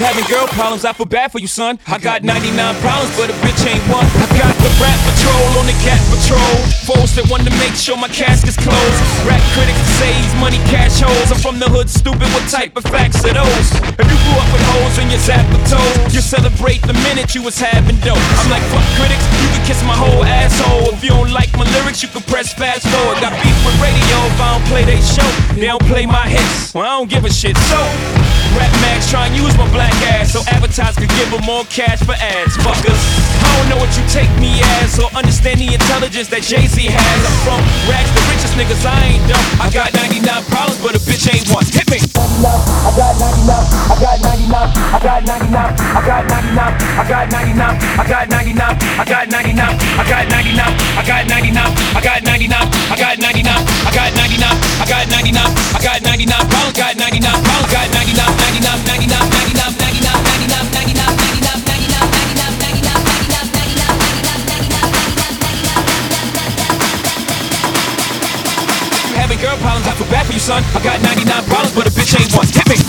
having girl problems, I feel bad for you, son. I got 99 problems, but a bitch ain't one. I got the rap patrol on the cat patrol. Foes that want to make sure my casket's closed. Rap critics say he's money cash holes. I'm from the hood, stupid, what type of facts are those? If you grew up with holes in your zap of toes, you celebrate the minute you was having dope. I'm like, fuck critics, you can kiss my whole asshole. If you don't like my lyrics, you can press fast forward. Got beef with radio if I don't play they show. They don't play my hits, well I don't give a shit. So Rap Max try and use my black ass so advertisers could give them more cash for ads. Fuckers, I don't know what you take me as or understand the intelligence that Jay-Z has. I'm from rags, the richest niggas, I ain't dumb. I got 99 problems, but a bitch ain't one. Hit me. I got 99, I got 99, I got 99, I got 99, I got 99, I got 99, I got 99, I got 99, I got 99, I got 99, I got 99, I got 99, I got 99, I got 99, problems, got 99, problems, got 99, 99, 99, 99, 99, 99, 99, 99. Having girl problems, I feel bad for you, son. I got 99 problems, but a bitch ain't one. Hit me.